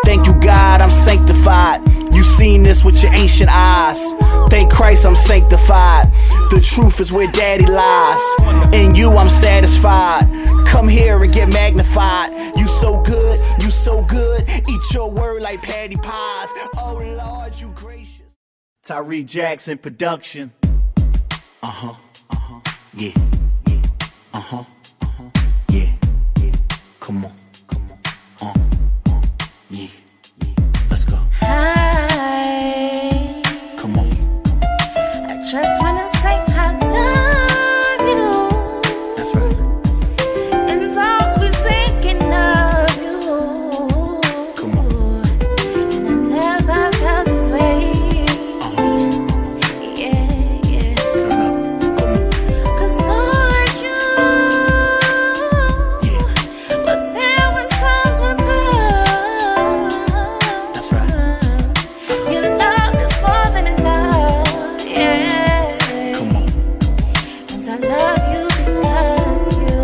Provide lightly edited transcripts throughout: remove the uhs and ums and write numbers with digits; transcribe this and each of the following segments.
Thank you, God, I'm sanctified. You seen this with your ancient eyes. Thank Christ I'm sanctified. The truth is where daddy lies. In you I'm satisfied. Come here and get magnified. You so good, you so good. Eat your word like patty pies. Oh Lord, you gracious. Tyree Jackson production. Yeah. Yeah. Come on. Yeah. Let's go. Hi. Come on. I just wanna say I love you. That's right. And it's always thinking of you. Come on. And I never felt this way. Yeah. Turn up. Come on. 'Cause Lord, you. Yeah. But there were times when That's right. your love is more than enough. Yeah. Come on. And I love you because you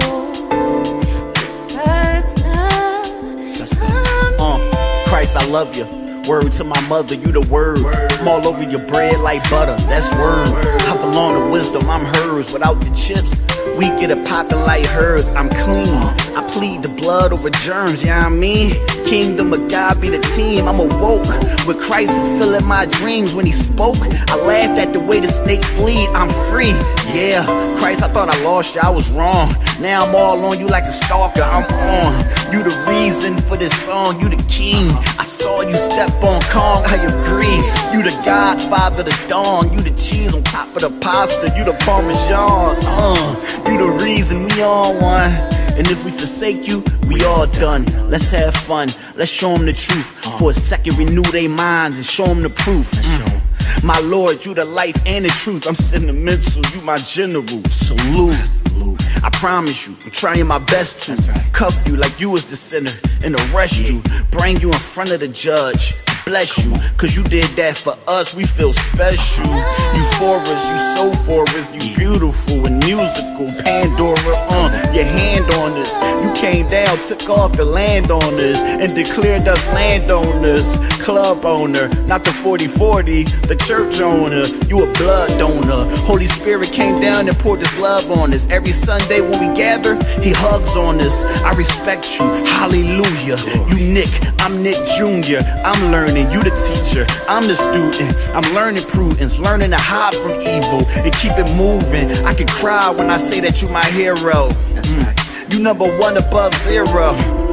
first love. Let's go. Christ, I love you. Word to my mother, you the word. I'm all over your bread like butter, that's word. I belong to wisdom, I'm hers. Without the chips, we get it poppin' like hers. I'm clean, I plead the blood over germs, you know what I mean? Kingdom of God be the team, I'm awoke with Christ fulfilling my dreams. When he spoke, I laughed at the way the snake fleed. I'm free, yeah. Christ, I thought I lost you, I was wrong. Now I'm all on you like a stalker, I'm on. You the reason for this song, you the king. I saw you step on Kong, I agree. You the godfather, the dawn. You the cheese on top of the pasta. You the parmesan, you the reason we all one. And if we forsake you, we all done. Let's have fun, let's show them the truth. For a second renew their minds and show them the proof. My Lord, you the life and the truth. I'm sentimental, you my general. Salute. I promise you, I'm trying my best to cuff you like you was the sinner and arrest you. Bring you in front of the judge. Bless you, cause you did that for us, we feel special. You for us, you so for us, you beautiful and musical. Pandora, your hand on us. You came down, took off the land on us, and declared us landowners. Club owner, not the 40-40, the church owner. You a blood donor. Holy Spirit came down and poured his love on us. Every Sunday when we gather, he hugs on us. I respect you, hallelujah. You Nick, I'm Nick Jr. I'm learning. You the teacher, I'm the student. I'm learning prudence, learning to hide from evil and keep it moving. I can cry when I say that you my hero. You number one above zero.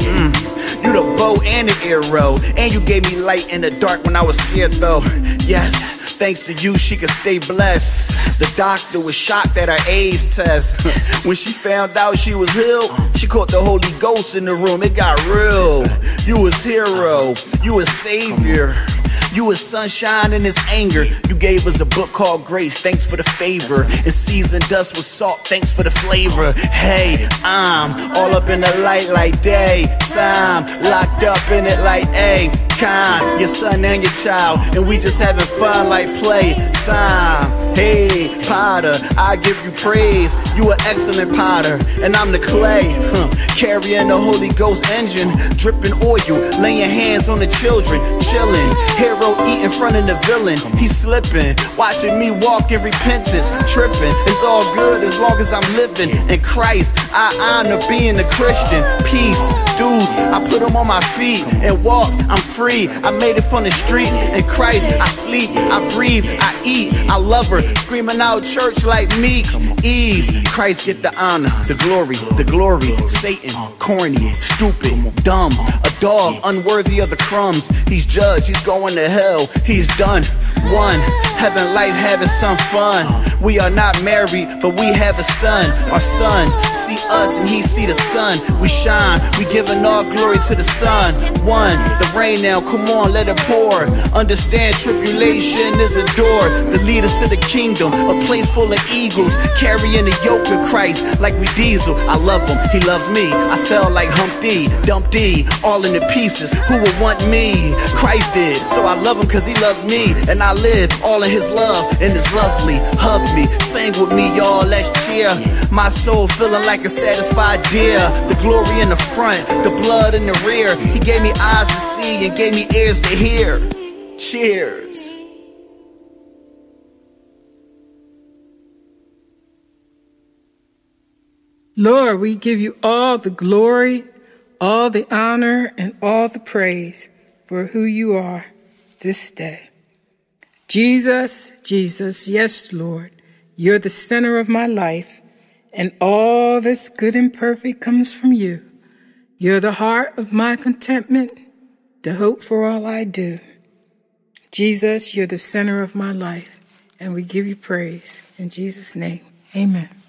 You the bow and the arrow. And you gave me light in the dark when I was scared though. Yes, thanks to you she could stay blessed. The doctor was shocked at her AIDS test. When she found out she was healed, she caught the Holy Ghost in the room. It got real. You was hero, you was savior. You was sunshine in his anger. You gave us a book called Grace, thanks for the favor. And seasoned dust with salt, thanks for the flavor. Hey, I'm all up in the light like daytime, locked up in it like Akon, your son and your child, and we just having fun like playtime. Hey, Potter, I give you praise. You an excellent potter, and I'm the clay. Carrying the Holy Ghost engine, dripping oil, laying hands on the children, chilling. Hero eat in front of the villain, he's slipping. Watching me walk in repentance, tripping. It's all good as long as I'm living in Christ. I honor being a Christian. Peace, dues, I put them on my feet and walk. I'm free. I made it from the streets. In Christ, I sleep, I breathe, I eat. I love her, screaming out church like Meek. Ease, Christ get the honor, the glory, the glory. Satan, corny, stupid, dumb, a dog, unworthy of the crumbs. He's judged, he's going to hell, he's done. One, heaven, life, having some fun. We are not married, but we have a son. Our son see us and he see the sun. We shine, we giving all glory to the sun. One, the rain now, come on, let it pour. Understand tribulation is a door that lead us to the kingdom, a place full of eagles, carrying the yoke of Christ like we diesel. I love him, he loves me. I fell like Humpty Dumpty, all in the pieces. Who would want me? Christ did, so I love him cause he loves me. And I live all in his love, and it's lovely. Hug me. Sing with me, y'all, let's cheer. My soul feeling like a satisfied deer. The glory in the front, the blood in the rear. He gave me eyes to see and gave me ears to hear. Cheers. Lord, we give you all the glory, all the honor, and all the praise for who you are this day. Jesus, Jesus, yes, Lord, you're the center of my life, and all that's good and perfect comes from you. You're the heart of my contentment, the hope for all I do. Jesus, you're the center of my life, and we give you praise. In Jesus' name, amen.